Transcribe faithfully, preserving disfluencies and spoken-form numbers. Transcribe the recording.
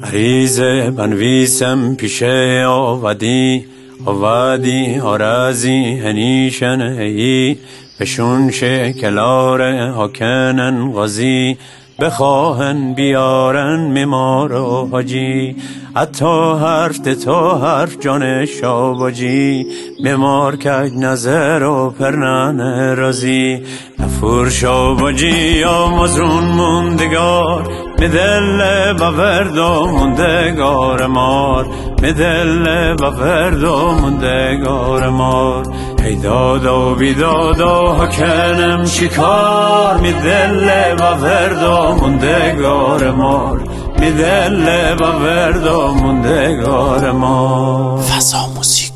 عریضه بنویسم پیش آودی آودی آرزی هنیشن هی بشون شکلار حاکنن غازی بخواهن بیارن میمار و حاجی حتی حرف تا حرف جان شاباجی میمار که نظر و پرنن رازی نفور شاباجی یا مزرون موندگار میدل و ورد و موندگار مار میدل و ورد و موندگار مار ای دادا و بیدادا حاکنم شکار میدل و ورد و موندگار مار میدل و ورد و موندگار مار. فضا موسیقی